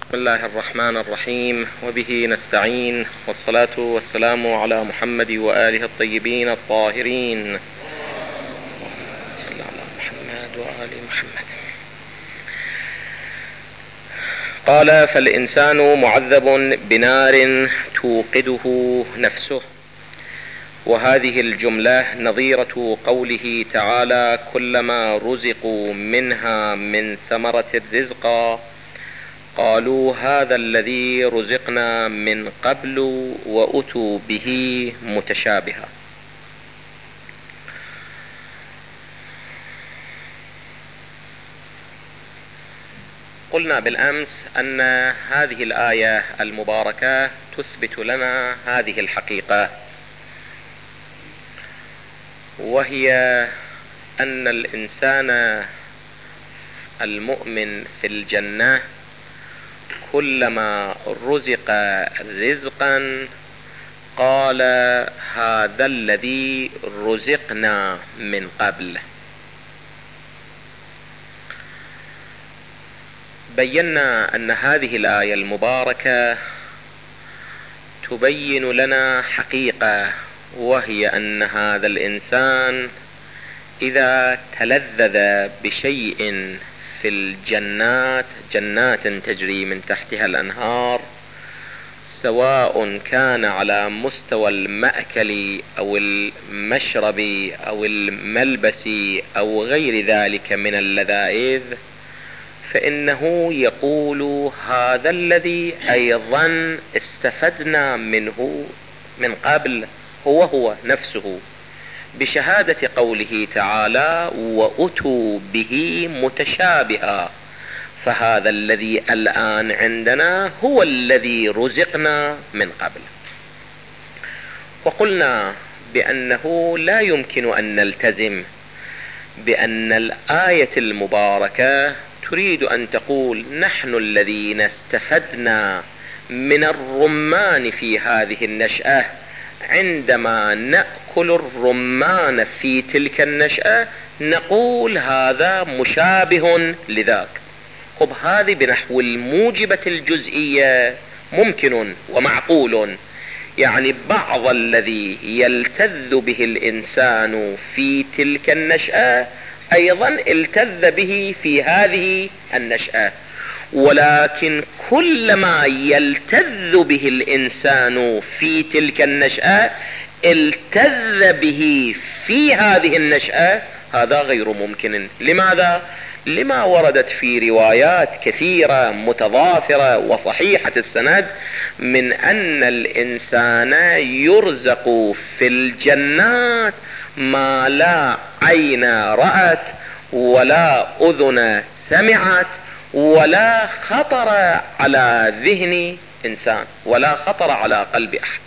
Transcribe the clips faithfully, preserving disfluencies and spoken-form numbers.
بسم الله الرحمن الرحيم، وبه نستعين، والصلاة والسلام على محمد وآله الطيبين الطاهرين. صلى الله على محمد وآل محمد. قال: فالإنسان معذب بنار توقده نفسه. وهذه الجملة نظيرة قوله تعالى: كلما رزقوا منها من ثمرة الرزق قالوا هذا الذي رزقنا من قبل وأتوا به متشابها. قلنا بالأمس أن هذه الآية المباركة تثبت لنا هذه الحقيقة، وهي أن الإنسان المؤمن في الجنة كلما رزق رزقا قال هذا الذي رزقنا من قبل. بينا أن هذه الآية المباركة تبين لنا حقيقة، وهي أن هذا الإنسان إذا تلذذ بشيء في الجنات، جنات تجري من تحتها الأنهار، سواء كان على مستوى المأكل أو المشرب أو الملبس أو غير ذلك من اللذائذ، فإنه يقول هذا الذي أيضا استفدنا منه من قبل هو هو نفسه، بشهادة قوله تعالى: وأتوا به متشابها، فهذا الذي الآن عندنا هو الذي رزقنا من قبل. وقلنا بأنه لا يمكن أن نلتزم بأن الآية المباركة تريد أن تقول نحن الذين استفدنا من الرمان في هذه النشأة عندما نأكل الرمان في تلك النشأة نقول هذا مشابه لذاك. خب هذه بنحو الموجبة الجزئية ممكن ومعقول، يعني بعض الذي يلتذ به الإنسان في تلك النشأة أيضا التذ به في هذه النشأة، ولكن كلما يلتذ به الإنسان في تلك النشأة التذ به في هذه النشأة، هذا غير ممكن. لماذا؟ لما وردت في روايات كثيرة متضافرة وصحيحة السند من أن الإنسان يرزق في الجنات ما لا عين رأت ولا أذن سمعت ولا خطر على ذهن إنسان ولا خطر على قلب أحد.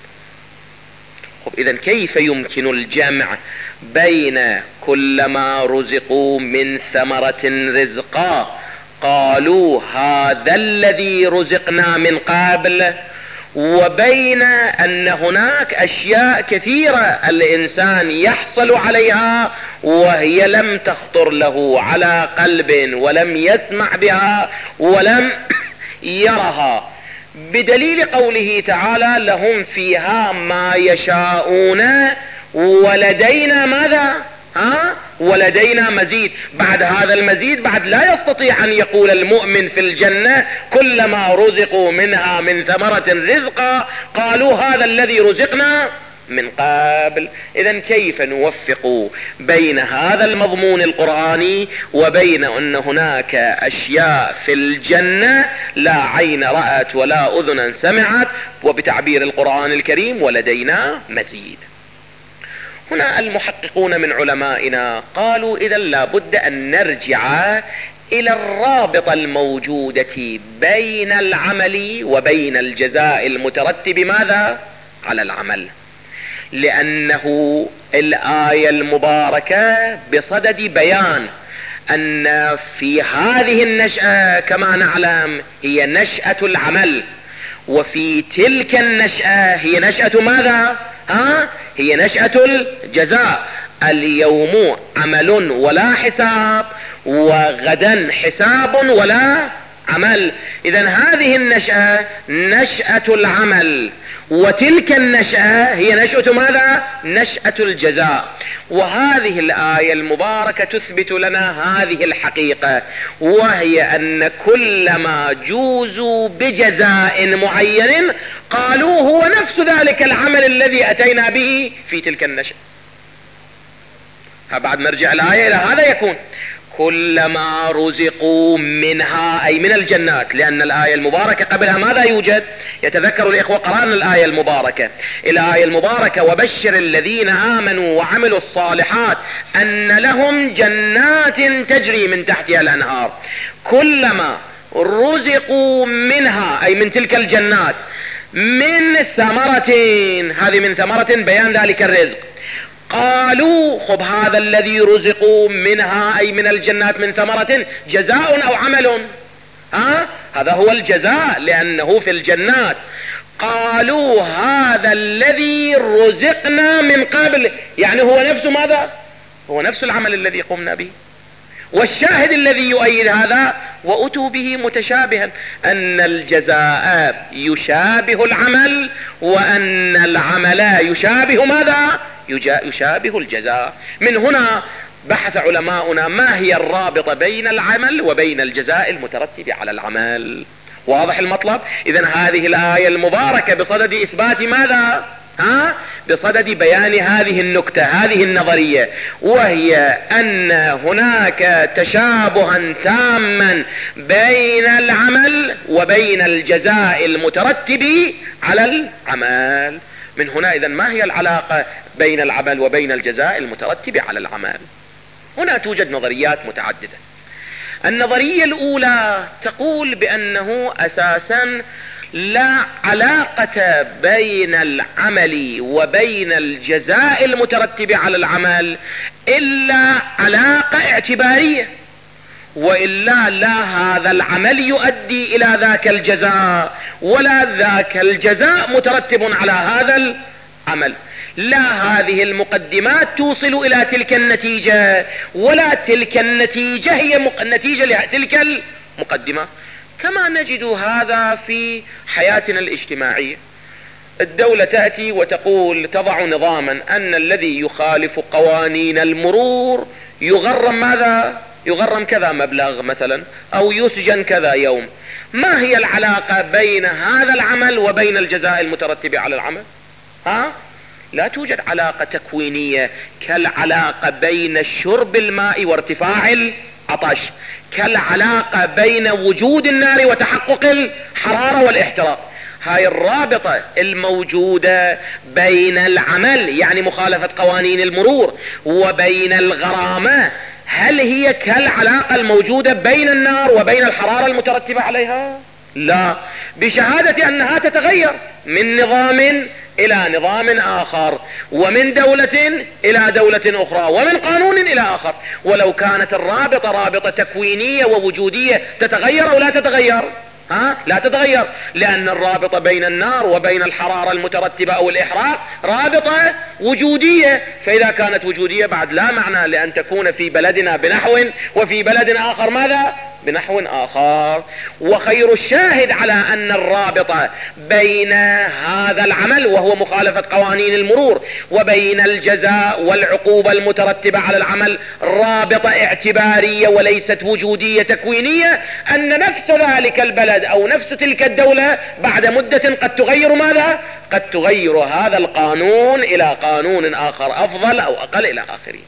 خب إذن كيف يمكن الجمع بين كلما رزقوا من ثمرة رزقا قالوا هذا الذي رزقنا من قبل، وبين أن هناك أشياء كثيرة الإنسان يحصل عليها وهي لم تخطر له على قلب ولم يسمع بها ولم يرها، بدليل قوله تعالى: لهم فيها ما يشاءون ولدينا ماذا؟ ها؟ ولدينا مزيد. بعد هذا المزيد بعد لا يستطيع أن يقول المؤمن في الجنة كلما رزقوا منها من ثمرة رزقا قالوا هذا الذي رزقنا من قبل. إذن كيف نوفق بين هذا المضمون القرآني وبين أن هناك أشياء في الجنة لا عين رأت ولا أذن سمعت، وبتعبير القرآن الكريم ولدينا مزيد؟ هنا المحققون من علمائنا قالوا إذا لا بد أن نرجع إلى الرابطة الموجودة بين العمل وبين الجزاء المترتب ماذا؟ على العمل، لأنه الآية المباركة بصدد بيان أن في هذه النشأة كما نعلم هي نشأة العمل، وفي تلك النشأة هي نشأة ماذا؟ ها؟ هي نشأة الجزاء. اليوم عمل ولا حساب، وغدا حساب ولا عمل. إذن هذه النشأة نشأة العمل، وتلك النشأة هي نشأة ماذا؟ نشأة الجزاء. وهذه الآية المباركة تثبت لنا هذه الحقيقة، وهي أن كلما جوزوا بجزاء معين قالوا هو نفس ذلك العمل الذي أتينا به في تلك النشأة. بعد نرجع الآية إلى هذا يكون كلما رزقوا منها أي من الجنات، لأن الآية المباركة قبلها ماذا يوجد؟ يتذكر الإخوة قرأنا الآية المباركة، الآية المباركة وبشر الذين آمنوا وعملوا الصالحات أن لهم جنات تجري من تحتها الأنهار. كلما رزقوا منها أي من تلك الجنات من ثمرة، هذه من ثمرة بيان ذلك الرزق. قالوا خب هذا الذي رزقوا منها أي من الجنات من ثمرة جزاء أو عمل؟ ها؟ هذا هو الجزاء لأنه في الجنات. قالوا هذا الذي رزقنا من قبل، يعني هو نفس ماذا؟ هو نفس العمل الذي قمنا به. والشاهد الذي يؤيد هذا وأتوا به متشابها، أن الجزاء يشابه العمل، وأن العمل يشابه ماذا؟ يشابه الجزاء. من هنا بحث علماؤنا ما هي الرابطة بين العمل وبين الجزاء المترتب على العمل. واضح المطلب؟ إذن هذه الآية المباركة بصدد إثبات ماذا؟ ها؟ بصدد بيان هذه النكتة، هذه النظرية، وهي أن هناك تشابها تاما بين العمل وبين الجزاء المترتب على العمل. من هنا إذن ما هي العلاقة بين العمل وبين الجزاء المترتب على العمل؟ هنا توجد نظريات متعددة. النظرية الأولى تقول بأنه أساسا لا علاقة بين العمل وبين الجزاء المترتب على العمل إلا علاقة اعتبارية، وإلا لا هذا العمل يؤدي إلى ذاك الجزاء ولا ذاك الجزاء مترتب على هذا العمل. لا هذه المقدمات توصل إلى تلك النتيجة ولا تلك النتيجة هي نتيجة لتلك المقدمة. كما نجد هذا في حياتنا الاجتماعية. الدولة تأتي وتقول تضع نظاما أن الذي يخالف قوانين المرور يغرم ماذا؟ يغرم كذا مبلغ مثلا، أو يسجن كذا يوم. ما هي العلاقة بين هذا العمل وبين الجزاء المترتب على العمل؟ ها؟ لا توجد علاقة تكوينية كالعلاقة بين شرب الماء وارتفاع العطش، كالعلاقة بين وجود النار وتحقق الحرارة والاحتراق. هاي الرابطة الموجودة بين العمل يعني مخالفة قوانين المرور وبين الغرامة، هل هي كالعلاقة الموجودة بين النار وبين الحرارة المترتبة عليها؟ لا، بشهادة أنها تتغير من نظام إلى نظام آخر، ومن دولة إلى دولة أخرى، ومن قانون إلى آخر. ولو كانت الرابطة رابطة تكوينية ووجودية تتغير أو لا تتغير؟ ها؟ لا تتغير، لأن الرابطة بين النار وبين الحرارة المترتبة أو الإحراق رابطة وجودية. فإذا كانت وجودية بعد لا معنى لأن تكون في بلدنا بنحو وفي بلد آخر ماذا؟ بنحو آخر. وخير الشاهد على أن الرابطة بين هذا العمل وهو مخالفة قوانين المرور وبين الجزاء والعقوبة المترتبة على العمل رابطة اعتبارية وليست وجودية تكوينية، أن نفس ذلك البلد أو نفس تلك الدولة بعد مدة قد تغير ماذا؟ قد تغير هذا القانون إلى قانون آخر أفضل أو أقل إلى آخره.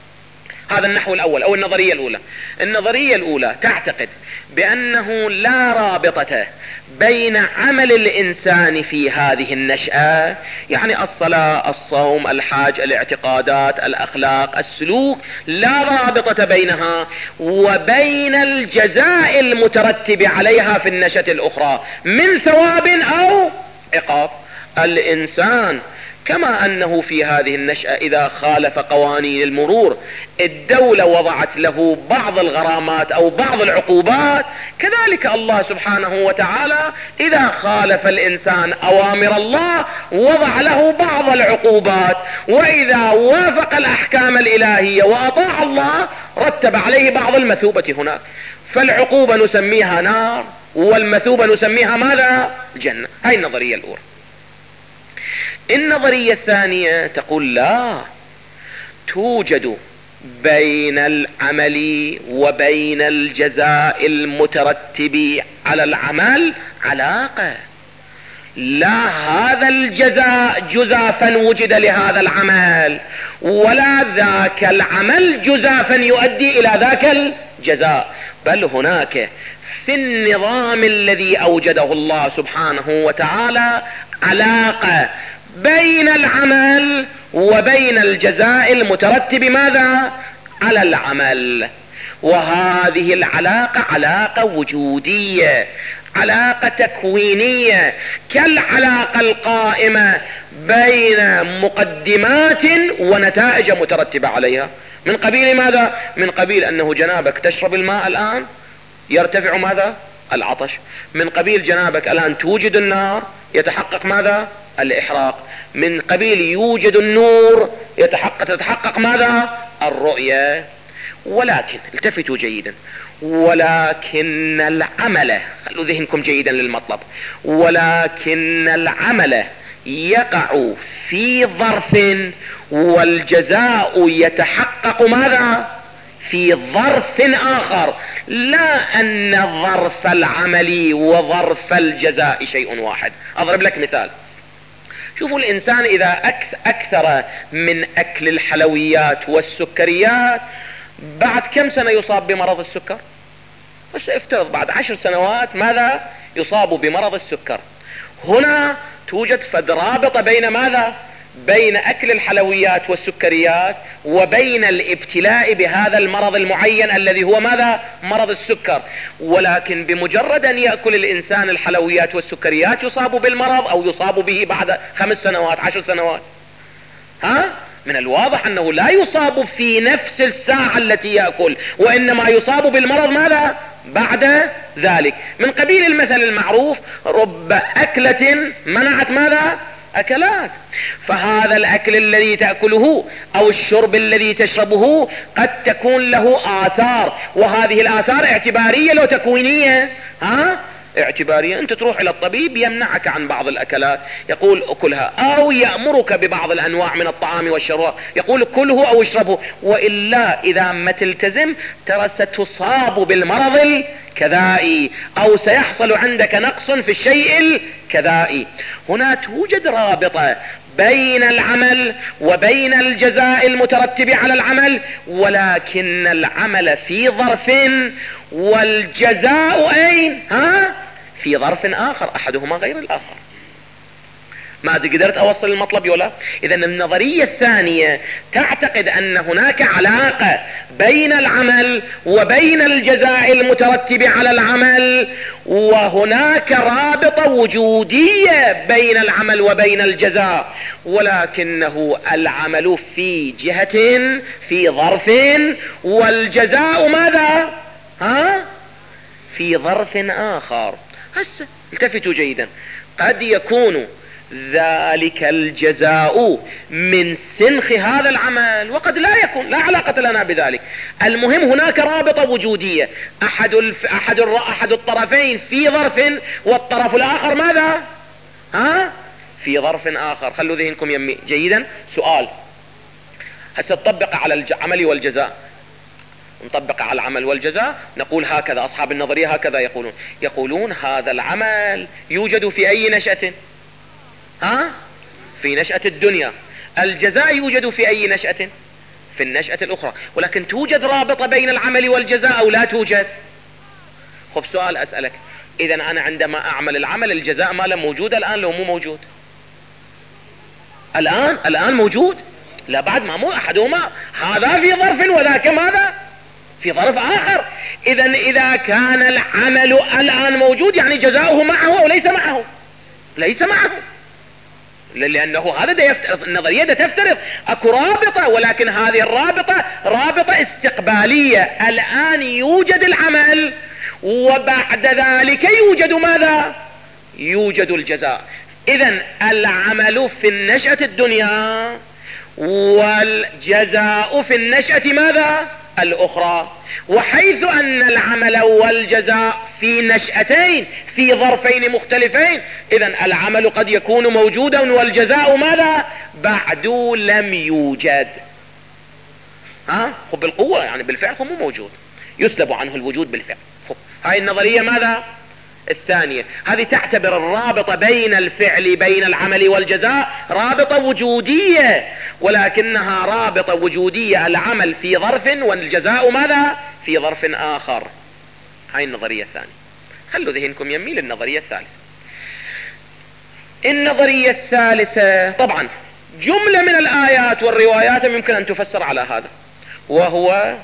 هذا النحو الأول أو النظرية الأولى. النظرية الأولى تعتقد بأنه لا رابطة بين عمل الإنسان في هذه النشأة، يعني الصلاة، الصوم، الحج، الاعتقادات، الأخلاق، السلوك، لا رابطة بينها وبين الجزاء المترتب عليها في النشأة الأخرى من ثواب أو عقاب. الإنسان كما أنه في هذه النشأة إذا خالف قوانين المرور الدولة وضعت له بعض الغرامات أو بعض العقوبات، كذلك الله سبحانه وتعالى إذا خالف الإنسان أوامر الله وضع له بعض العقوبات، وإذا وافق الأحكام الإلهية وأطاع الله رتب عليه بعض المثوبة هناك. فالعقوبة نسميها نار والمثوبة نسميها ماذا؟ جنة. هاي النظرية الأولى. النظرية الثانية تقول لا، توجد بين العمل وبين الجزاء المترتب على العمل علاقة. لا هذا الجزاء جزافا وجد لهذا العمل، ولا ذاك العمل جزافا يؤدي الى ذاك الجزاء، بل هناك في النظام الذي اوجده الله سبحانه وتعالى علاقة بين العمل وبين الجزاء المترتب ماذا؟ على العمل. وهذه العلاقة علاقة وجودية، علاقة تكوينية، كالعلاقة القائمة بين مقدمات ونتائج مترتبة عليها. من قبيل ماذا؟ من قبيل انه جنابك تشرب الماء الان يرتفع ماذا؟ العطش. من قبيل جنابك الان توجد النار يتحقق ماذا؟ الاحراق. من قبيل يوجد النور يتحقق تتحقق ماذا؟ الرؤية. ولكن التفتوا جيدا، ولكن العمل، خلوا ذهنكم جيدا للمطلب، ولكن العمل يقع في ظرف والجزاء يتحقق ماذا؟ في ظرف آخر. لا أن ظرف العمل وظرف الجزاء شيء واحد. أضرب لك مثال. شوفوا الإنسان إذا أكثر من أكل الحلويات والسكريات بعد كم سنة يصاب بمرض السكر؟ بس افترض بعد عشر سنوات ماذا؟ يصاب بمرض السكر. هنا توجد فد رابطة بين ماذا؟ بين أكل الحلويات والسكريات وبين الابتلاء بهذا المرض المعين الذي هو ماذا؟ مرض السكر. ولكن بمجرد أن يأكل الإنسان الحلويات والسكريات يصاب بالمرض أو يصاب به بعد خمس سنوات عشر سنوات. ها؟ من الواضح أنه لا يصاب في نفس الساعة التي يأكل، وإنما يصاب بالمرض ماذا؟ بعد ذلك. من قبيل المثل المعروف رب أكلة منعت ماذا؟ أكلات. فهذا الأكل الذي تأكله أو الشرب الذي تشربه قد تكون له آثار، وهذه الآثار اعتبارية لو تكوينية. ها؟ اعتبارية. انت تروح الى الطبيب يمنعك عن بعض الاكلات، يقول اكلها، او يأمرك ببعض الانواع من الطعام والشراب، يقول كله او اشربه، والا اذا ما تلتزم ترى ستصاب بالمرض الكذائي او سيحصل عندك نقص في الشيء الكذائي. هنا توجد رابطة بين العمل وبين الجزاء المترتب على العمل، ولكن العمل في ظرف والجزاء اين؟ ها؟ في ظرف اخر، احدهما غير الاخر. ما ادري قدرت اوصل المطلب ولا؟ اذا النظرية الثانية تعتقد ان هناك علاقة بين العمل وبين الجزاء المترتب على العمل، وهناك رابطة وجودية بين العمل وبين الجزاء، ولكنه العمل في جهة في ظرف والجزاء ماذا؟ ها؟ في ظرف اخر. هسه التفتوا جيدا، قد يكون ذلك الجزاء من سنخ هذا العمل وقد لا يكون، لا علاقة لنا بذلك. المهم هناك رابطة وجودية، احد الف... احد الر... احد الطرفين في ظرف والطرف الاخر ماذا؟ ها؟ في ظرف اخر. خلوا ذهنكم يمي جيدا. سؤال، هسه نطبق على العمل والجزاء، نطبق على العمل والجزاء، نقول هكذا. اصحاب النظرية هكذا يقولون، يقولون هذا العمل يوجد في اي نشأة؟ ها؟ في نشأة الدنيا. الجزاء يوجد في اي نشأة؟ في النشأة الاخرى. ولكن توجد رابطة بين العمل والجزاء او لا توجد؟ خب سؤال اسألك، اذا انا عندما اعمل العمل الجزاء ماله موجود الان لو مو موجود؟ الان الان موجود؟ لا بعد ما مو احدهما، هذا في ظرف وذاك ماذا؟ في ظرف اخر. اذا اذا كان العمل الان موجود يعني جزاؤه معه او ليس معه؟ ليس معه، لانه هذا ده يفترض، النظرية ده تفترض اكو رابطة، ولكن هذه الرابطة رابطة استقبالية. الان يوجد العمل وبعد ذلك يوجد ماذا؟ يوجد الجزاء. اذا العمل في النشأة الدنيا والجزاء في النشأة ماذا؟ الأخرى. وحيث أن العمل والجزاء في نشأتين في ظرفين مختلفين، إذن العمل قد يكون موجودا والجزاء ماذا؟ بعد لم يوجد. ها خب بالقوة يعني بالفعل هو مو موجود، يسلب عنه الوجود بالفعل. خب هاي النظرية ماذا؟ الثانية. هذه تعتبر الرابطة بين الفعل بين العمل والجزاء رابطة وجودية، ولكنها رابطة وجودية، العمل في ظرف والجزاء ماذا؟ في ظرف آخر. هاي النظرية الثانية. خلوا ذهنكم يميل النظرية الثالثة. النظرية الثالثة طبعا جملة من الآيات والروايات يمكن أن تفسر على هذا، وهو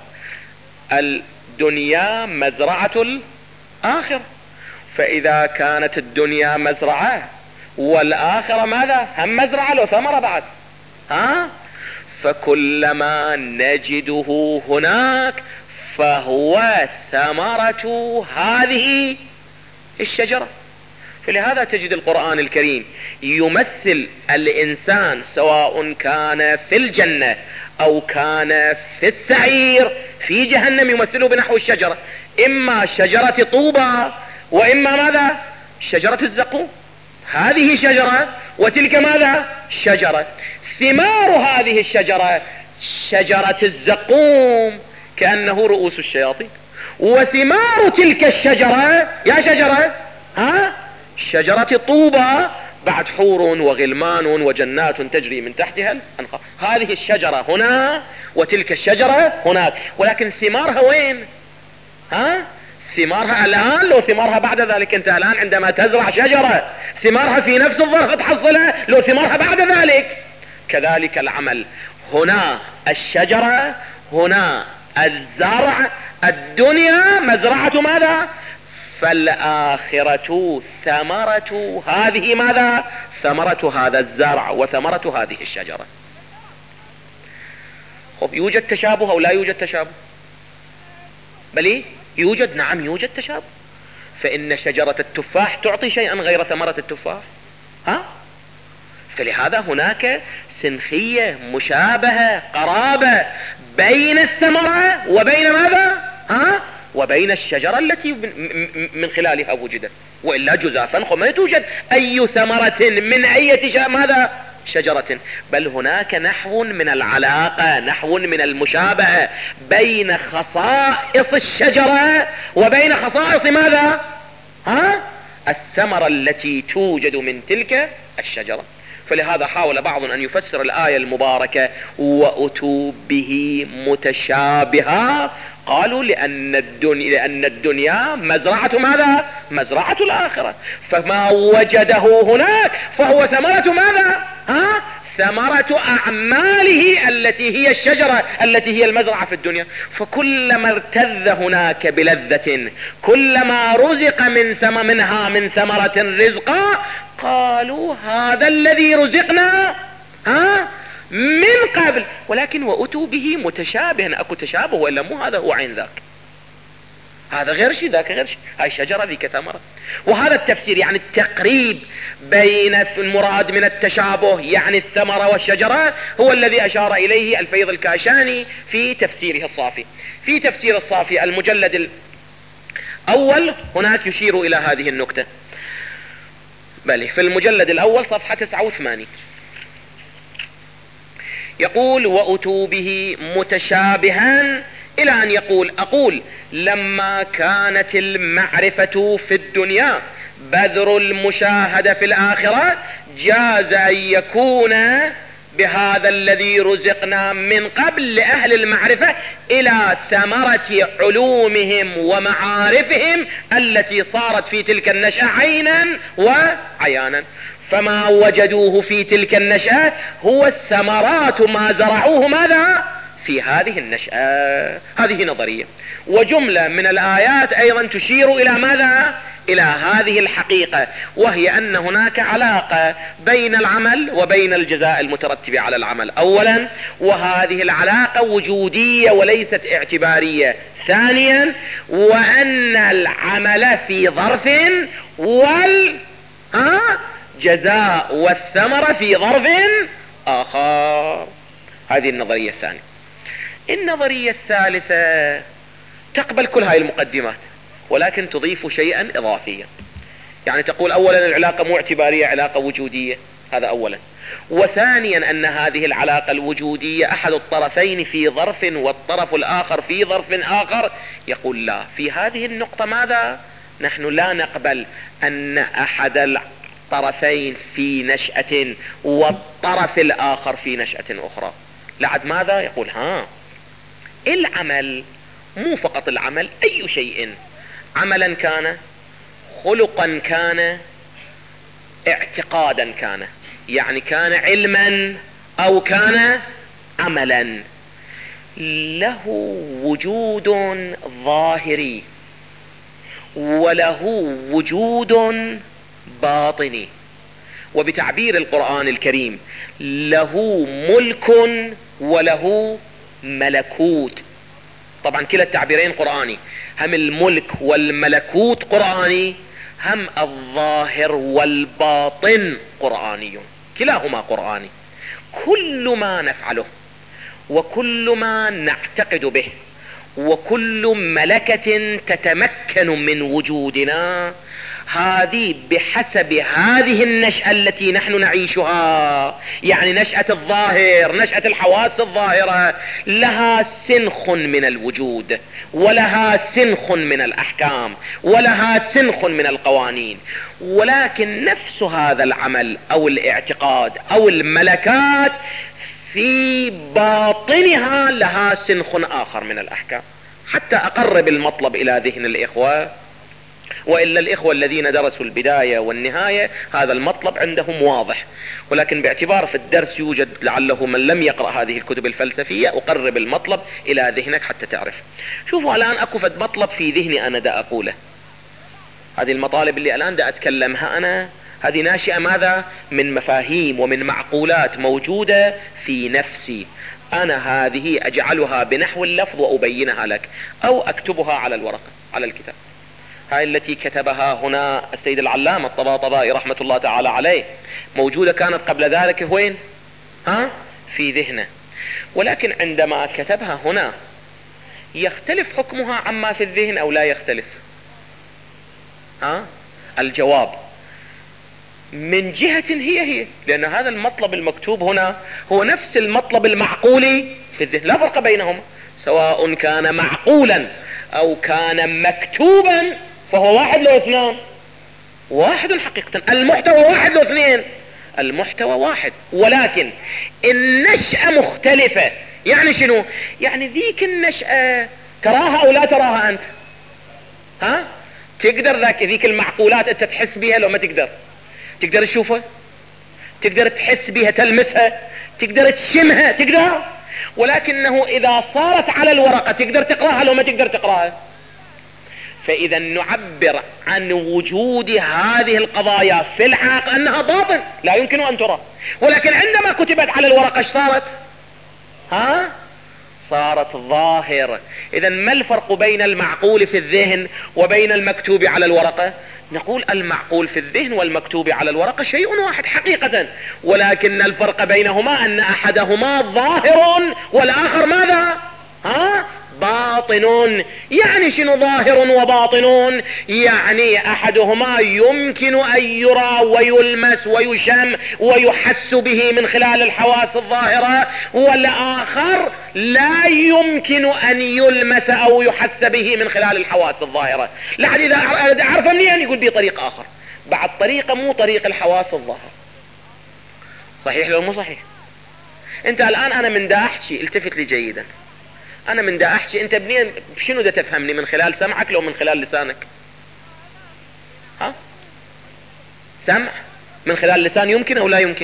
الدنيا مزرعة الآخرة. فإذا كانت الدنيا مزرعة والآخرة ماذا؟ هم مزرعة له ثمرة بعد. ها فكلما نجده هناك فهو ثمرة هذه الشجرة. فلهذا تجد القرآن الكريم يمثل الإنسان سواء كان في الجنة أو كان في السعير في جهنم يمثله بنحو الشجرة، إما شجرة طوبى وإما ماذا؟ شجرة الزقوم. هذه شجرة وتلك ماذا؟ شجرة. ثمار هذه الشجرة شجرة الزقوم كأنه رؤوس الشياطين، وثمار تلك الشجرة يا شجرة ها شجرة طوبى بعد حور وغلمان وجنات تجري من تحتها الأنهار. هذه الشجرة هنا وتلك الشجرة هناك، ولكن ثمارها وين؟ ها ثمارها الآن لو ثمارها بعد ذلك. انت الآن عندما تزرع شجرة ثمارها في نفس الظرف تحصلها لو ثمارها بعد ذلك. كذلك العمل، هنا الشجرة هنا الزرع، الدنيا مزرعة ماذا؟ فالآخرة ثمرة هذه ماذا؟ ثمرة هذا الزرع وثمرة هذه الشجرة. خب يوجد تشابه أو لا يوجد تشابه؟ بل يوجد، نعم يوجد تشابه. فإن شجرة التفاح تعطي شيئا غير ثمرة التفاح. ها فلهذا هناك سنخية مشابهة قرابة بين الثمرة وبين ماذا؟ ها وبين الشجرة التي من خلالها وجدت، وإلا جزافا ما توجد أي ثمرة من أي ماذا شجرة. بل هناك نحو من العلاقة، نحو من المشابهة بين خصائص الشجرة وبين خصائص ماذا؟ ها الثمرة التي توجد من تلك الشجرة. فلهذا حاول بعض أن يفسر الآية المباركة وأتوا به متشابها، قالوا لأن الدنيا, لأن الدنيا مزرعة ماذا؟ مزرعة الآخرة، فما وجده هناك فهو ثمرة ماذا؟ ها ثمرة أعماله التي هي الشجرة التي هي المزرعة في الدنيا. فكلما ارتذ هناك بلذة، كلما رزق من ثم منها من ثمرة رزقا، قالوا هذا الذي رزقنا ها من قبل، ولكن وأتوا به متشابها. أكو تشابه وإلا مو هذا هو عين ذاك، هذا غير شيء ذاك غير شيء، هاي شجرة ذيك ثمرة. وهذا التفسير يعني التقريب بين المراد من التشابه يعني الثمرة والشجرة هو الذي أشار إليه الفيض الكاشاني في تفسيره الصافي. في تفسير الصافي المجلد الأول هناك يشير إلى هذه النكتة، بل في المجلد الأول صفحة تسعة وثمانين يقول وأتوا به متشابها إلى أن يقول أقول لما كانت المعرفة في الدنيا بذر المشاهدة في الآخرة جاز أن يكون بهذا الذي رزقنا من قبل لأهل المعرفة إلى ثمرة علومهم ومعارفهم التي صارت في تلك النشأة عينا وعيانا. فما وجدوه في تلك النشأة هو الثمرات ما زرعوه ماذا؟ في هذه النشأة. هذه نظرية. وجملة من الآيات أيضا تشير إلى ماذا؟ إلى هذه الحقيقة، وهي أن هناك علاقة بين العمل وبين الجزاء المترتب على العمل أولا، وهذه العلاقة وجودية وليست اعتبارية. ثانيا وأن العمل في ظرف وال ها جزاء والثمرة في ظرف آخر. هذه النظرية الثانية. النظرية الثالثة تقبل كل هاي المقدمات ولكن تضيف شيئا اضافيا. يعني تقول اولا العلاقة مو اعتبارية، علاقة وجودية، هذا اولا. وثانيا ان هذه العلاقة الوجودية احد الطرفين في ظرف والطرف الاخر في ظرف اخر. يقول لا، في هذه النقطة ماذا؟ نحن لا نقبل ان احد الطرفين في نشأة والطرف الاخر في نشأة اخرى. لعد ماذا؟ يقول ها العمل، مو فقط العمل، اي شيء، عملا كان، خلقا كان، اعتقادا كان، يعني كان علما او كان عملا، له وجود ظاهري وله وجود باطني. وبتعبير القرآن الكريم له ملك وله ملكوت. طبعا كلا التعبيرين قرآني، هم الملك والملكوت قرآني، هم الظاهر والباطن قرآني، كلاهما قرآني. كل ما نفعله وكل ما نعتقد به وكل ملكة تتمكن من وجودنا، هذه بحسب هذه النشأة التي نحن نعيشها، يعني نشأة الظاهر، نشأة الحواس الظاهرة، لها سنخ من الوجود ولها سنخ من الأحكام ولها سنخ من القوانين. ولكن نفس هذا العمل أو الاعتقاد أو الملكات في باطنها لها سنخ آخر من الأحكام. حتى أقرب المطلب إلى ذهن الإخوة، وإلا الإخوة الذين درسوا البداية والنهاية هذا المطلب عندهم واضح، ولكن باعتبار في الدرس يوجد لعله من لم يقرأ هذه الكتب الفلسفية، أقرب المطلب إلى ذهنك حتى تعرف. شوفوا الآن أكو فد مطلب في ذهني أنا دا أقوله. هذه المطالب اللي الآن دا أتكلمها أنا، هذه ناشئة ماذا؟ من مفاهيم ومن معقولات موجودة في نفسي أنا، هذه أجعلها بنحو اللفظ وأبينها لك أو أكتبها على الورقة على الكتاب. هاي التي كتبها هنا السيد العلامة الطباطبائي رحمة الله تعالى عليه، موجودة كانت قبل ذلك وين؟ ها؟ في ذهنه. ولكن عندما كتبها هنا يختلف حكمها عما في الذهن أو لا يختلف؟ ها؟ الجواب من جهة هي هي، لأن هذا المطلب المكتوب هنا هو نفس المطلب المعقول في الذهن، لا فرق بينهما، سواء كان معقولا أو كان مكتوبا فهو واحد لو اثنان، واحد حقيقة. المحتوى واحد لو اثنين، المحتوى واحد، ولكن النشأة مختلفة. يعني شنو؟ يعني ذيك النشأة تراها أو لا تراها أنت؟ ها؟ تقدر ذاك ذيك المعقولات أنت تحس بها لو ما تقدر؟ تقدر تشوفها؟ تقدر تحس بها، تلمسها، تقدر تشمها، تقدر. ولكنه إذا صارت على الورقة تقدر تقراها لو ما تقدر تقراها. فإذا نعبر عن وجود هذه القضايا في الحق أنها باطن لا يمكن أن ترى، ولكن عندما كتبت على الورقة ايش صارت؟ ها؟ صارت ظاهر. إذا ما الفرق بين المعقول في الذهن وبين المكتوب على الورقة؟ نقول المعقول في الذهن والمكتوب على الورقة شيء واحد حقيقة، ولكن الفرق بينهما أن أحدهما ظاهر والآخر ماذا؟ ها؟ باطن. يعني شنو ظاهر وباطن؟ يعني أحدهما يمكن أن يرى ويلمس ويشم ويحس به من خلال الحواس الظاهرة، والآخر لا يمكن أن يلمس أو يحس به من خلال الحواس الظاهرة. لحد إذا أعرف منين يقول بي طريق آخر، بعد طريقة مو طريق الحواس الظاهرة. صحيح لو مو صحيح؟ أنت الآن أنا من دا أحكي، التفت لي جيدا، أنا من دا أحكي، أنت بنين شنو دا تفهمني؟ من خلال سمعك لو من خلال لسانك؟ ها؟ سمع من خلال لسان يمكن أو لا يمكن؟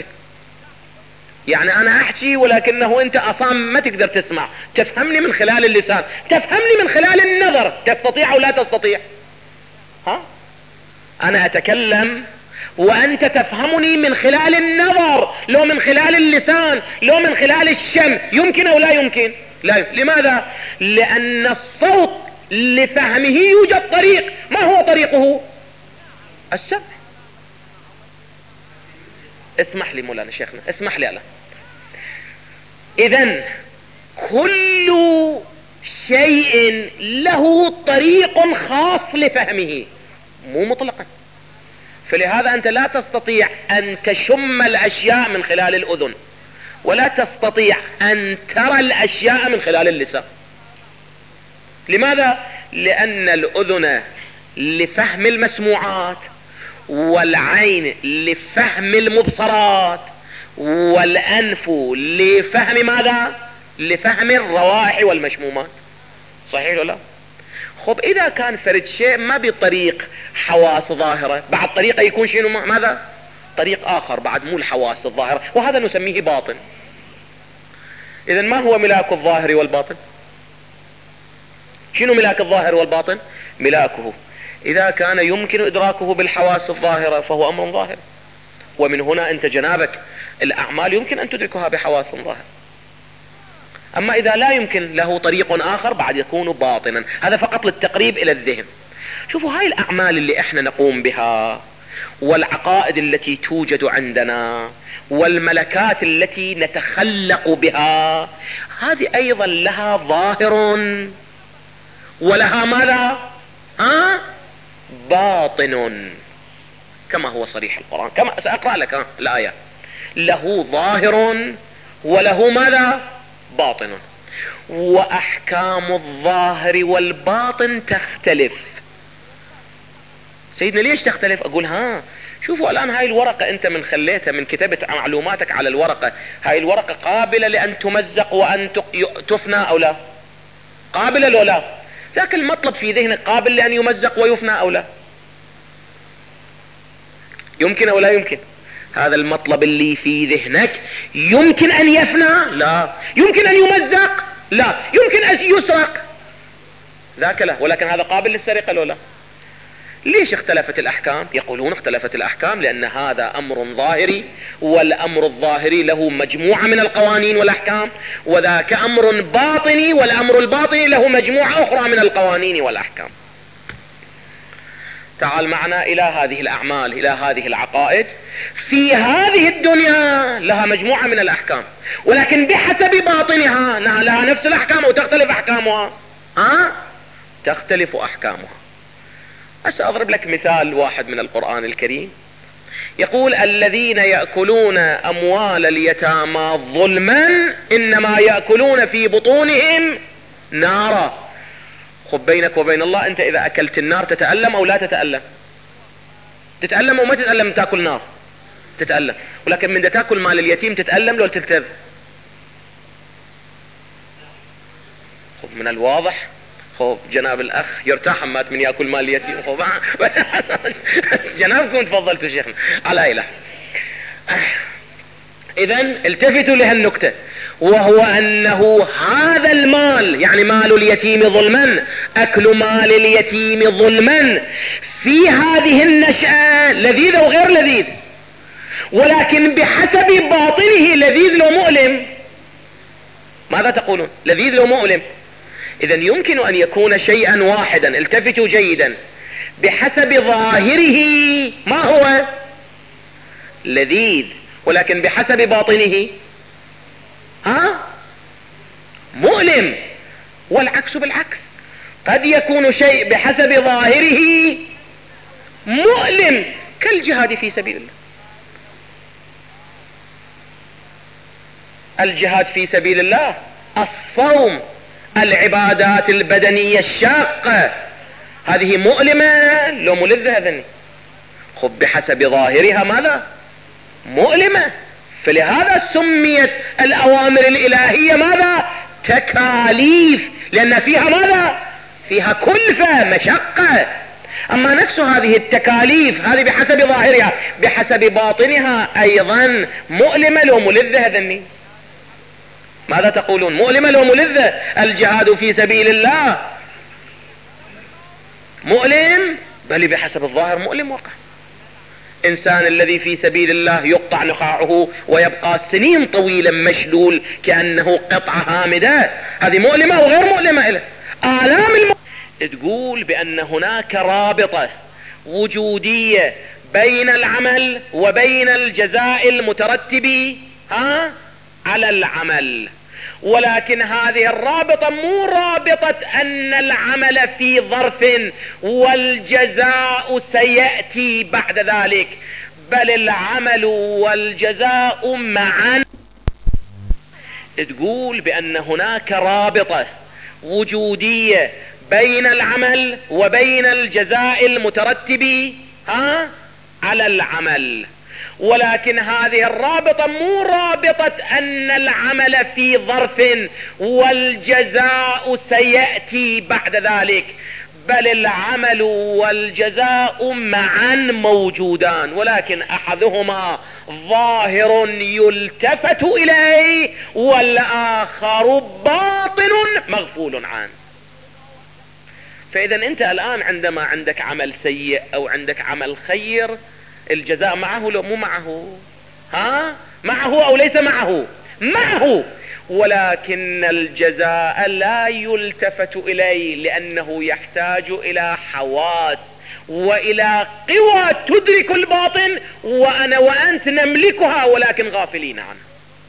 يعني أنا أحكي ولكنه أنت أصام ما تقدر تسمع، تفهمني من خلال اللسان، تفهمني من خلال النظر، تستطيع أو لا تستطيع؟ ها؟ أنا أتكلم وأنت تفهمني من خلال النظر، لو من خلال اللسان، لو من خلال الشم، يمكن أو لا يمكن؟ لا. لماذا؟ لأن الصوت لفهمه يوجد طريق، ما هو طريقه؟ السمع. اسمح لي مولانا شيخنا، اسمح لي. لا، إذن كل شيء له طريق خاص لفهمه، مو مطلقا. فلهذا انت لا تستطيع ان تشم الاشياء من خلال الاذن، ولا تستطيع ان ترى الاشياء من خلال اللسان. لماذا؟ لان الاذن لفهم المسموعات، والعين لفهم المبصرات، والانف لفهم ماذا؟ لفهم الروائح والمشمومات. صحيح ولا لا؟ خب اذا كان فرد شيء ما بطريق حواس ظاهرة، بعد طريقة يكون شنو ماذا؟ طريق اخر بعد، مو الحواس الظاهرة، وهذا نسميه باطن. اذا ما هو ملاك الظاهر والباطن؟ شنو ملاك الظاهر والباطن؟ ملاكه اذا كان يمكن ادراكه بالحواس الظاهرة فهو امر ظاهر، ومن هنا انت جنابك الاعمال يمكن ان تدركها بحواس ظاهرة. اما اذا لا يمكن له طريق اخر بعد يكون باطنا. هذا فقط للتقريب الى الذهن. شوفوا هاي الاعمال اللي احنا نقوم بها، والعقائد التي توجد عندنا، والملكات التي نتخلق بها، هذه ايضا لها ظاهر ولها ماذا؟ ها؟ باطن، كما هو صريح القرآن. كما سأقرأ لك الآية: له ظاهر وله ماذا؟ باطن. واحكام الظاهر والباطن تختلف. سيدنا ليش تختلف؟ اقول ها شوفوا الان هاي الورقة انت من خليتها، من كتبت معلوماتك على الورقة، هاي الورقة قابلة لان تمزق وان تفنى او لا؟ قابلة لو لا؟ ذاك المطلب في ذهنك قابل لان يمزق ويفنى او لا؟ يمكن او لا يمكن؟ هذا المطلب اللي في ذهنك يمكن ان يفنى؟ لا. يمكن ان يمزق؟ لا. يمكن ان يسرق؟ ذاك لا. ولكن هذا قابل للسرقة لو لا؟ ليش اختلفت الاحكام؟ يقولون اختلفت الاحكام لان هذا امر ظاهري، والامر الظاهري له مجموعة من القوانين والاحكام، وذاك امر باطني، والامر الباطني له مجموعة اخرى من القوانين والاحكام. تعال معنا الى هذه الاعمال، الى هذه العقائد. في هذه الدنيا لها مجموعة من الاحكام، ولكن بحسب باطنها لها نفس الاحكام او تختلف احكامها؟ ها؟ تختلف احكامها. سأضرب لك مثال واحد من القرآن الكريم، يقول: الذين يأكلون أموال اليتامى ظلما إنما يأكلون في بطونهم نارا. خب بينك وبين الله، أنت إذا أكلت النار تتألم أو لا تتألم؟ تتألم أو ما تتألم تأكل نار؟ تتألم. ولكن من تأكل مال اليتيم تتألم لو تلتذ؟ خب من الواضح خب جناب الاخ يرتاح مات من ياكل مال اليتيم. خب جنابكم تفضلتوا شيخنا على اله. اذا التفتوا لهالنكتة، وهو انه هذا المال، يعني مال اليتيم ظلما، اكل مال اليتيم ظلما، في هذه النشأة لذيذ او غير لذيذ، ولكن بحسب باطنه لذيذ لو مؤلم. ماذا تقولون؟ لذيذ لو مؤلم. اذا يمكن ان يكون شيئا واحدا، التفتوا جيدا، بحسب ظاهره ما هو؟ لذيذ، ولكن بحسب باطنه ها؟ مؤلم. والعكس بالعكس، قد يكون شيء بحسب ظاهره مؤلم، كالجهاد في سبيل الله. الجهاد في سبيل الله، الصوم، العبادات البدنية الشاقة، هذه مؤلمة لو ملذة ذني؟ خب بحسب ظاهرها ماذا؟ مؤلمة. فلهذا سميت الأوامر الإلهية ماذا؟ تكاليف، لأن فيها ماذا؟ فيها كلفة، مشقة. أما نفس هذه التكاليف هذه بحسب ظاهرها، بحسب باطنها أيضا مؤلمة لو ملذة ذني؟ ماذا تقولون؟ مؤلمة لو ملذة؟ الجهاد في سبيل الله مؤلم، بل بحسب الظاهر مؤلم وقع. إنسان الذي في سبيل الله يقطع نخاعه ويبقى سنين طويلا مشلول كأنه قطعة هامدة، هذه مؤلمة وغير مؤلمة له. آلام الم... تقول بأن هناك رابطة وجودية بين العمل وبين الجزاء المترتب ها على العمل، ولكن هذه الرابطة مو رابطة أن العمل في ظرف والجزاء سيأتي بعد ذلك، بل العمل والجزاء معا. تقول بأن هناك رابطة وجودية بين العمل وبين الجزاء المترتب ها على العمل، ولكن هذه الرابطة مو رابطة أن العمل في ظرف والجزاء سيأتي بعد ذلك، بل العمل والجزاء معا موجودان، ولكن أحدهما ظاهر يلتفت إليه والآخر باطن مغفول عنه. فإذا أنت الآن عندما عندك عمل سيء أو عندك عمل خير، الجزاء معه لو مو معه؟ ها معه أو ليس معه؟ معه، ولكن الجزاء لا يلتفت إليه لأنه يحتاج إلى حواس وإلى قوى تدرك الباطن، وأنا وأنت نملكها ولكن غافلين عنها.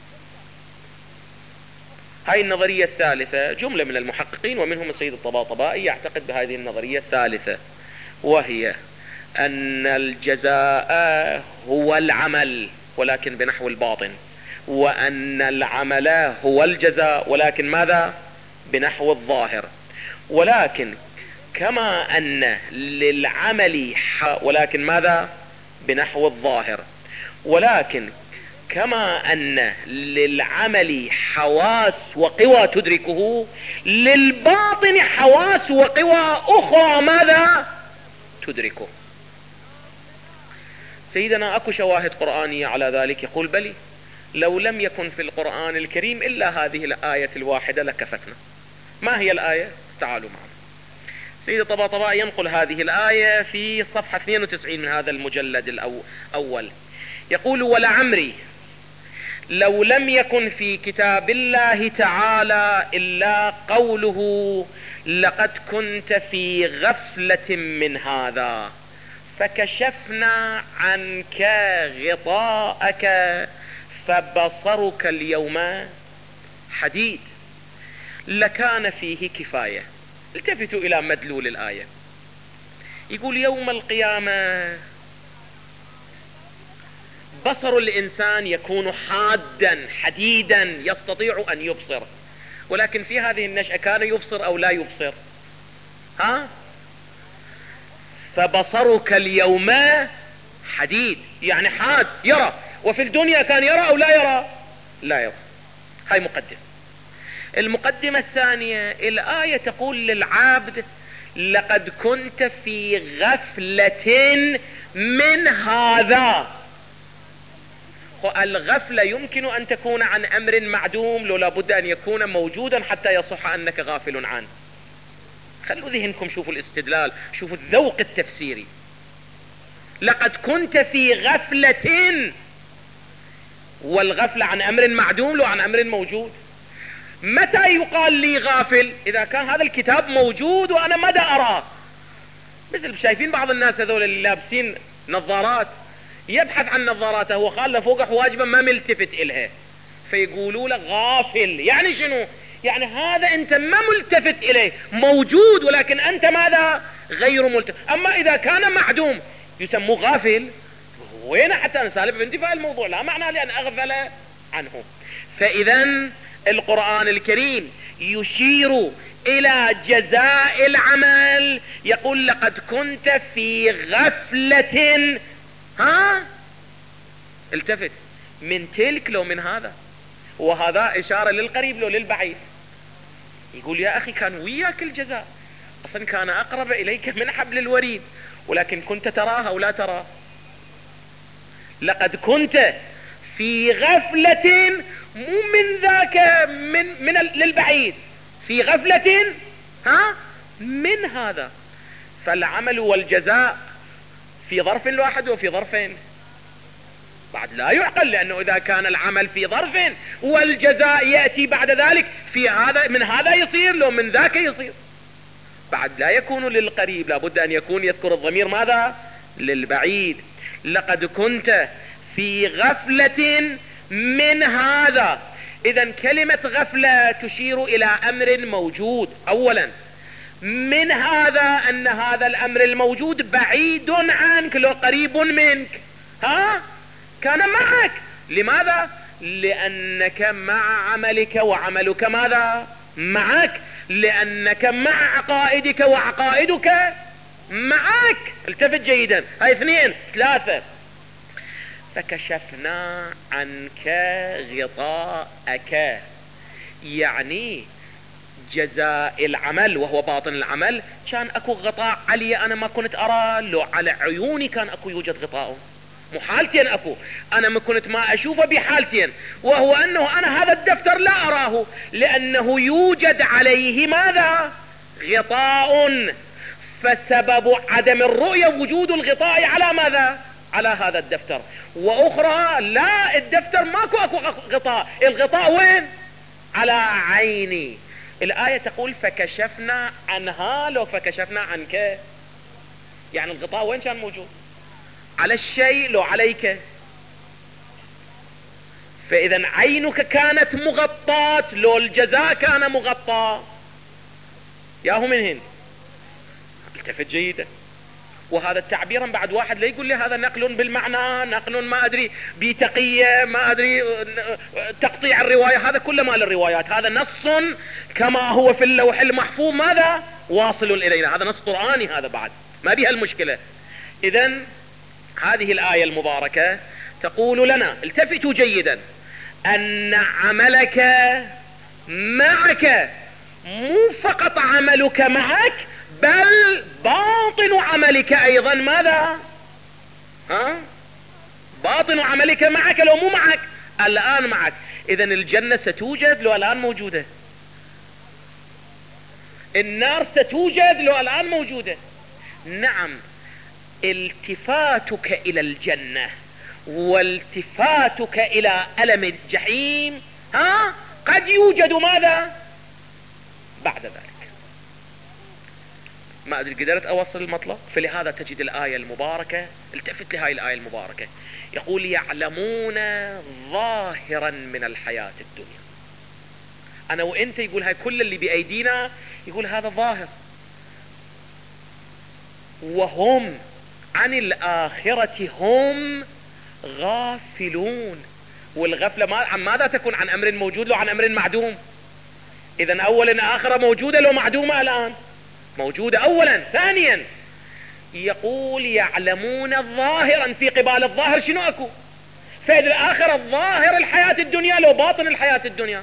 هاي النظرية الثالثة، جملة من المحققين ومنهم السيد الطباطبائي يعتقد بهذه النظرية الثالثة، وهي أن الجزاء هو العمل ولكن بنحو الباطن، وأن العمل هو الجزاء ولكن ماذا؟ بنحو الظاهر. ولكن كما أن للعمل ولكن ماذا؟ بنحو الظاهر. ولكن كما أن للعمل حواس وقوى تدركه، للباطن حواس وقوى أخرى ماذا؟ تدركه. سيدنا أكو شواهد قرآنية على ذلك، يقول بلي لو لم يكن في القرآن الكريم إلا هذه الآية الواحدة لكفتنا. ما هي الآية؟ تعالوا معنا. سيد الطباطبائي ينقل هذه الآية في صفحة اثنين وتسعين من هذا المجلد الأول، يقول: ولعمري لو لم يكن في كتاب الله تعالى إلا قوله لقد كنت في غفلة من هذا فكشفنا عنك غطاءك فبصرك اليوم حديد، لكان فيه كفاية. التفتوا إلى مدلول الآية، يقول يوم القيامة بصر الإنسان يكون حادا حديدا يستطيع أن يبصر، ولكن في هذه النشأة كان يبصر أو لا يبصر؟ ها؟ فبصرك اليوم حديد، يعني حاد يرى، وفي الدنيا كان يرى أو لا يرى؟ لا يرى. هاي مقدمة. المقدمة الثانية، الآية تقول للعبد لقد كنت في غفلة من هذا. الغفلة يمكن أن تكون عن أمر معدوم، لو لابد أن يكون موجودا حتى يصح أنك غافل عنه. خلوا ذهنكم، شوفوا الاستدلال، شوفوا الذوق التفسيري. لقد كنت في غفلة، والغفلة عن أمر معدوم لو عن أمر موجود. متى يقال لي غافل؟ إذا كان هذا الكتاب موجود وأنا مدى أراه. مثل شايفين بعض الناس هذول اللي لابسين نظارات، يبحث عن نظاراته، هو قال فوق حواجبه ما ملتفت إلها، فيقولوا له غافل. يعني شنو؟ يعني هذا أنت ما ملتفت إليه، موجود ولكن أنت ماذا؟ غير ملتفت. أما إذا كان معدوم يسموه غافل. وين حتى نسالف بانتفاء الموضوع، لا معنى لأن أغفل عنه. فإذا القرآن الكريم يشير إلى جزاء العمل، يقول لقد كنت في غفلة، ها؟ التفت، من تلك لو من هذا، وهذا إشارة للقريب لو للبعيد. يقول يا أخي كان وياك الجزاء، أصلا كان أقرب إليك من حبل الوريد، ولكن كنت تراها ولا تراه. لقد كنت في غفلة، مو من ذاك من, من للبعيد، في غفلة ها من هذا. فالعمل والجزاء في ظرف واحد وفي ظرفين بعد لا يعقل، لأنه إذا كان العمل في ظرف والجزاء يأتي بعد ذلك، في هذا من هذا يصير لو من ذاك يصير، بعد لا يكون للقريب، لابد أن يكون يذكر الضمير ماذا؟ للبعيد. لقد كنت في غفلة من هذا، إذا كلمة غفلة تشير إلى أمر موجود أولا. من هذا أن هذا الأمر الموجود بعيد عنك لو قريب منك، ها كان معك. لماذا؟ لأنك مع عملك وعملك ماذا؟ معك. لأنك مع عقائدك وعقائدك معك. التفت جيدا، هاي اثنين. ثلاثة، فكشفنا عنك غطاءك، يعني جزاء العمل وهو باطن العمل كان اكو غطاء علي انا ما كنت ارى، لو على عيوني كان اكو يوجد غطاء. مو حالتين اكو، انا ما كنت ما اشوفه بحالتين، وهو انه انا هذا الدفتر لا اراه لانه يوجد عليه ماذا؟ غطاء. فسبب عدم الرؤية وجود الغطاء على ماذا؟ على هذا الدفتر. واخرى لا، الدفتر ماكو اكو غطاء، الغطاء وين؟ على عيني. الآية تقول فكشفنا عنها لو فكشفنا عنك، يعني الغطاء وين كان موجود؟ على الشيء لو عليك. فإذا عينك كانت مغطاة لو الجزاء كان مغطى. ياهو من هنا التفت جيدا. وهذا التعبيرا بعد واحد لا يقول لي هذا نقل بالمعنى، نقل ما ادري بتقية، ما ادري تقطيع الرواية، هذا كله مال الروايات. هذا نص كما هو في اللوح المحفوظ ماذا؟ واصل الينا. هذا نص قرآني، هذا بعد ما بها المشكلة. اذا هذه الآية المباركة تقول لنا، التفتوا جيدا، ان عملك معك، مو فقط عملك معك بل باطن عملك ايضا ماذا؟ ها؟ باطن عملك معك لو مو معك الان معك. اذا الجنة ستوجد لو الان موجودة، النار ستوجد لو الان موجودة. نعم، التفاتك الى الجنة والتفاتك الى ألم الجحيم ها قد يوجد ماذا بعد ذلك. ما ادري قدرت اوصل المطلب. فلهذا تجد الآية المباركة، التفت لهاي الآية المباركة، يقول يعلمون ظاهرا من الحياة الدنيا. انا وانت يقول هاي كل اللي بايدينا، يقول هذا ظاهر، وهم عن الآخرة هم غافلون. والغفلة ما عن ماذا تكون؟ عن امر موجود لو عن امر معدوم. اذا اولا آخرة موجودة لو معدومة الان؟ موجودة اولا. ثانيا يقول يعلمون ظاهرا، في قبال الظاهر شنو اكو؟ فإذا الآخرة ظاهر الحياة الدنيا لو باطن الحياة الدنيا.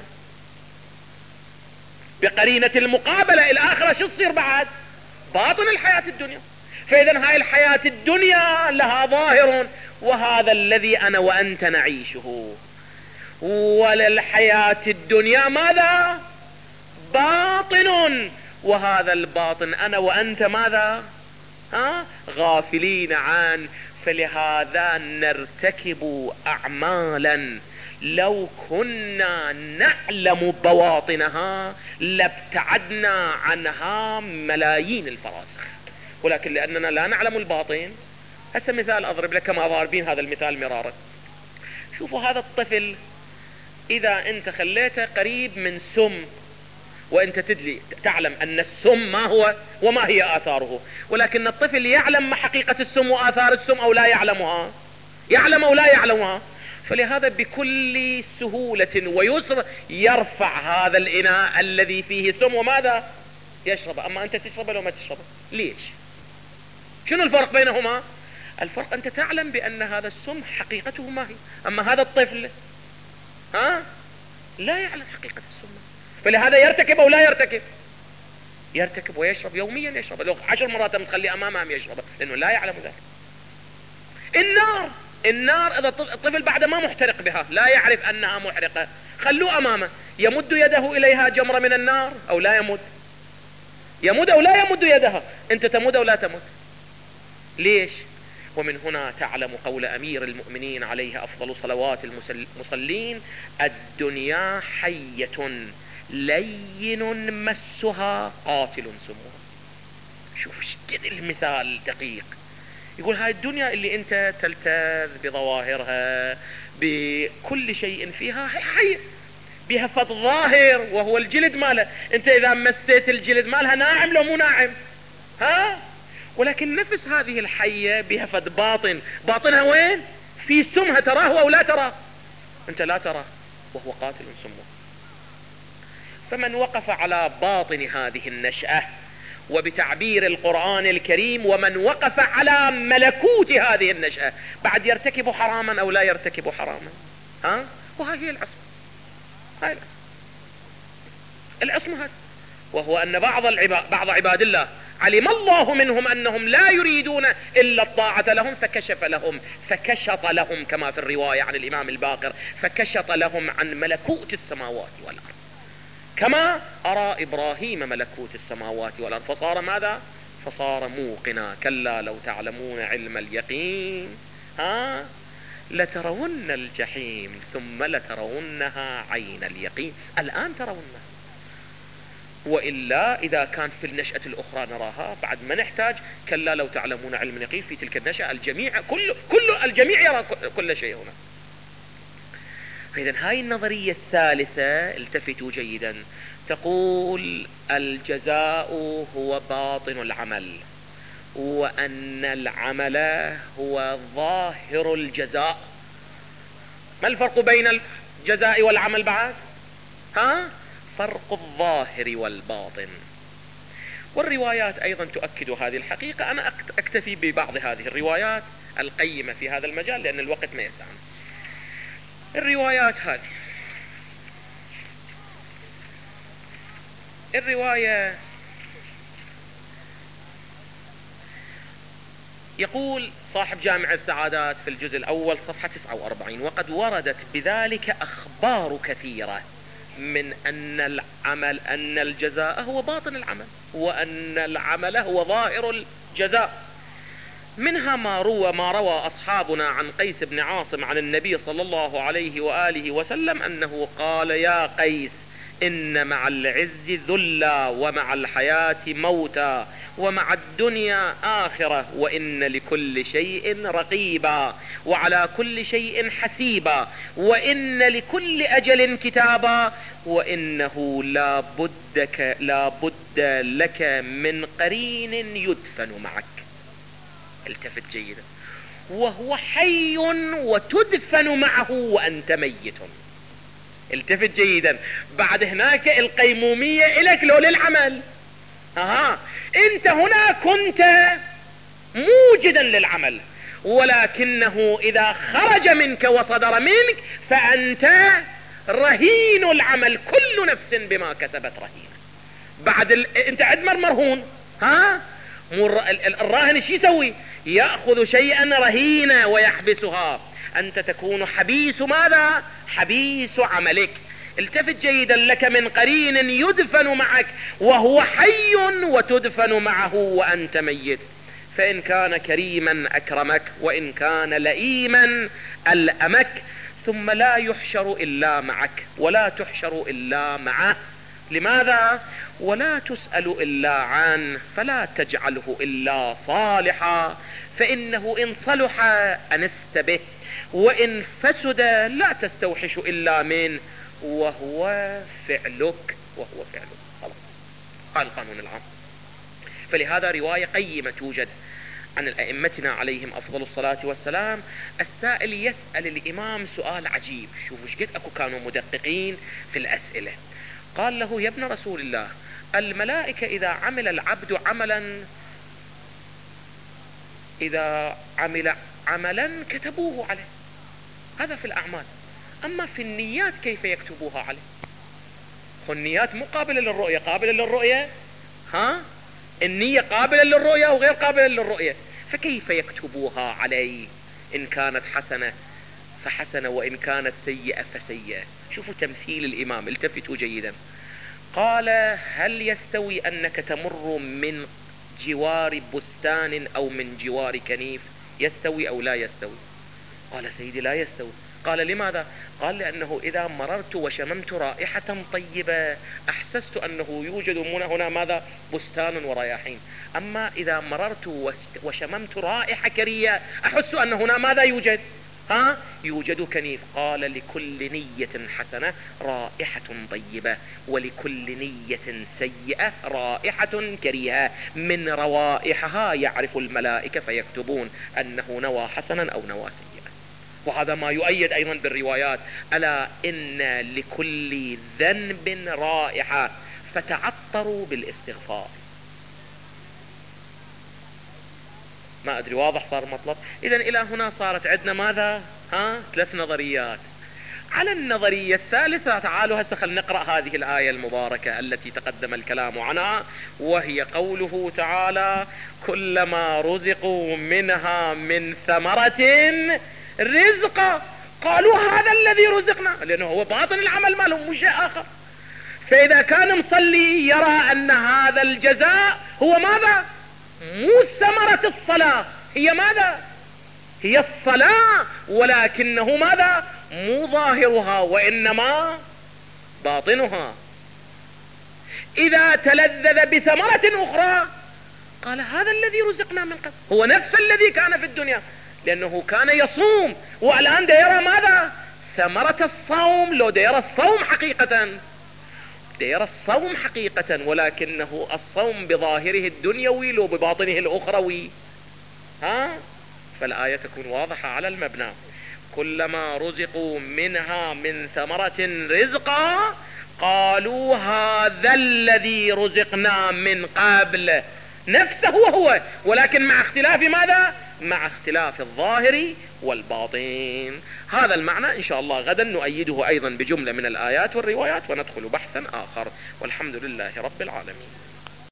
بقرينة المقابلة الآخرة شو تصير بعد؟ باطن الحياة الدنيا. فإذا هاي الحياة الدنيا لها ظاهر، وهذا الذي أنا وأنت نعيشه. وللحياة الدنيا ماذا؟ باطن، وهذا الباطن أنا وأنت ماذا؟ ها؟ غافلين عنه. فلهذا نرتكب أعمالا لو كنا نعلم بواطنها لابتعدنا عنها ملايين الفراسخ، ولكن لأننا لا نعلم الباطن. هسه مثال أضرب لك كما ضاربين هذا المثال مرارا. شوفوا هذا الطفل، إذا أنت خليته قريب من سم، وأنت تدري تعلم أن السم ما هو وما هي آثاره، ولكن الطفل يعلم ما حقيقة السم وآثار السم أو لا يعلمها؟ يعلم أو لا يعلمها؟ فلهذا بكل سهولة ويسر يرفع هذا الإناء الذي فيه سم وماذا؟ يشرب. أما أنت تشرب لو ما تشرب. ليش؟ شنو الفرق بينهما؟ الفرق أنت تعلم بأن هذا السم حقيقته ما هي، أما هذا الطفل ها لا يعلم حقيقة السم. فلهذا يرتكب أو لا يرتكب؟ يرتكب ويشرب يوميا، يشرب لو عشر مرات متخلي أمامه هم يشرب، لأنه لا يعلم ذلك. النار النار إذا الطفل بعد ما محترق بها لا يعرف أنها محرقة، خلوه أمامه، يمد يده إليها جمرة من النار أو لا يمد؟ يمد أو لا يمد يدها؟ أنت تمد أو لا تمد؟ ليش؟ ومن هنا تعلم قول أمير المؤمنين عليه أفضل صلوات المصلين: الدنيا حية لين مسها قاتل سمها. شوف قد المثال دقيق. يقول هاي الدنيا اللي انت تلتذ بظواهرها بكل شيء فيها هي حية، بهفض ظاهر وهو الجلد ماله. انت اذا مسيت الجلد مالها ناعم لو مو ناعم؟ ها؟ ولكن نفس هذه الحية بهفض باطن، باطنها وين؟ في سمها، تراه او لا تراه؟ انت لا تراه وهو قاتل سمه. فمن وقف على باطن هذه النشأة، وبتعبير القرآن الكريم ومن وقف على ملكوت هذه النشأة، بعد يرتكب حراما او لا يرتكب حراما؟ ها؟ وهذه هي العصمة. هاي العصمة. العصمة هذا، وهو ان بعض العباد بعض عباد الله علم الله منهم انهم لا يريدون الا الطاعة لهم فكشف لهم فكشط لهم، كما في الرواية عن الامام الباقر، فكشط لهم عن ملكوت السماوات والارض، كما ارى ابراهيم ملكوت السماوات والارض، فصار ماذا؟ فصار موقنا. كلا لو تعلمون علم اليقين ها لترون الجحيم ثم لترونها عين اليقين. الان ترونها، وإلا إذا كان في النشأة الأخرى نراها بعد ما نحتاج. كلا لو تعلمون علم اليقين في تلك النشأة الجميع كل كل الجميع يرى كل شيء هنا. فإذا هاي النظرية الثالثة التفتوا جيدا، تقول الجزاء هو باطن العمل، وأن العمل هو ظاهر الجزاء. ما الفرق بين الجزاء والعمل بعد؟ ها؟ فرق الظاهر والباطن. والروايات أيضا تؤكد هذه الحقيقة. أنا أكتفي ببعض هذه الروايات القيمة في هذا المجال لأن الوقت ما يسعني. الروايات هذه، الرواية يقول صاحب جامع السعادات في الجزء الأول صفحة تسعة وأربعين: وقد وردت بذلك أخبار كثيرة من أن العمل أن الجزاء هو باطن العمل، وأن العمل هو ظاهر الجزاء. منها ما روى ما روى أصحابنا عن قيس بن عاصم عن النبي صلى الله عليه وآله وسلم أنه قال: يا قيس، إن مع العز ذلا، ومع الحياة موتا، ومع الدنيا آخرة، وإن لكل شيء رقيبا، وعلى كل شيء حسيبا، وإن لكل أجل كتابا، وإنه لا بدك لا بد لك من قرين يدفن معك. التفت جيدا: وهو حي وتدفن معه وأنت ميت. التفت جيدا، بعد هناك القيمومية إليك لو للعمل. أها، أنت هنا كنت موجدا للعمل، ولكنه إذا خرج منك وصدر منك فأنت رهين العمل، كل نفس بما كسبت رهينة. بعد ال... أنت عدمر مرهون، ها؟ مر... الراهن ايش يسوي؟ يأخذ شيئا رهينة ويحبسها. أنت تكون حبيس ماذا؟ حبيس عملك. التفت جيدا: لك من قرين يدفن معك، وهو حي وتدفن معه وأنت ميت. فإن كان كريما أكرمك، وإن كان لئيما ألأمك، ثم لا يحشر إلا معك ولا تحشر إلا معه. لماذا؟ ولا تسأل إلا عنه، فلا تجعله إلا صالحا، فإنه إن صلح أنست به، وإن فسد لا تستوحش إلا منه، وهو فعلك وهو فعلك. خلاص، قال القانون العام. فلهذا رواية قيمة توجد عن الأئمتنا عليهم أفضل الصلاة والسلام. السائل يسأل الإمام سؤال عجيب، شوفوا ايش قد أكو كانوا مدققين في الأسئلة. قال له: يا ابن رسول الله، الملائكة إذا عمل العبد عملا إذا عمل عملا كتبوه عليه، هذا في الأعمال، أما في النيات كيف يكتبوها عليه؟ النيات مو قابلة للرؤية، قابلة للرؤية، ها؟ النية قابلة للرؤية وغير قابلة للرؤية، فكيف يكتبوها عليه؟ إن كانت حسنة فحسنة، وإن كانت سيئة فسيئة. شوفوا تمثيل الإمام، التفتوا جيدا. قال: هل يستوي أنك تمر من جوار بستان أو من جوار كنيف؟ يستوي أو لا يستوي؟ قال: سيدي لا يستوي. قال: لماذا؟ قال: لأنه إذا مررت وشممت رائحة طيبة أحسست أنه يوجد هنا ماذا؟ بستان ورياحين. أما إذا مررت وشممت رائحة كريهة أحس أن هنا ماذا يوجد؟ ها يوجد كنيف. قال لكل نية حسنة رائحة طيبة، ولكل نية سيئة رائحة كريهة، من روائحها يعرف الملائكة فيكتبون أنه نوى حسنا أو نوى سيئا. وهذا ما يؤيد أيضا بالروايات: ألا إن لكل ذنب رائحة فتعطروا بالاستغفار. ما أدري واضح صار المطلب؟ إذن إلى هنا صارت عندنا ماذا؟ ها ثلاث نظريات. على النظرية الثالثة تعالوا هسه خلينا نقرأ هذه الآية المباركة التي تقدم الكلام عنها، وهي قوله تعالى: كلما رزقوا منها من ثمرة رزقا قالوا هذا الذي رزقنا، لأنه هو باطن العمل مالهم مش شيء آخر. فإذا كان مصلي يرى أن هذا الجزاء هو ماذا؟ مو ثمرة الصلاة، هي ماذا؟ هي الصلاة، ولكنه ماذا؟ مو ظاهرها وإنما باطنها. إذا تلذذ بثمرة أخرى قال هذا الذي رزقنا من قبل، هو نفس الذي كان في الدنيا، لأنه كان يصوم والآن دا يرى ماذا؟ ثمرة الصوم. لو دا يرى الصوم حقيقة، دا يرى الصوم حقيقة، ولكنه الصوم بظاهره الدنيوي لو بباطنه الأخروي. ها فالآية تكون واضحة على المبنى: كلما رزقوا منها من ثمرة رزقا قالوا هذا الذي رزقنا من قبل، نفسه هو، ولكن مع اختلاف ماذا؟ مع اختلاف الظاهر والباطن. هذا المعنى إن شاء الله غدا نؤيده أيضا بجملة من الآيات والروايات، وندخل بحثا آخر، والحمد لله رب العالمين.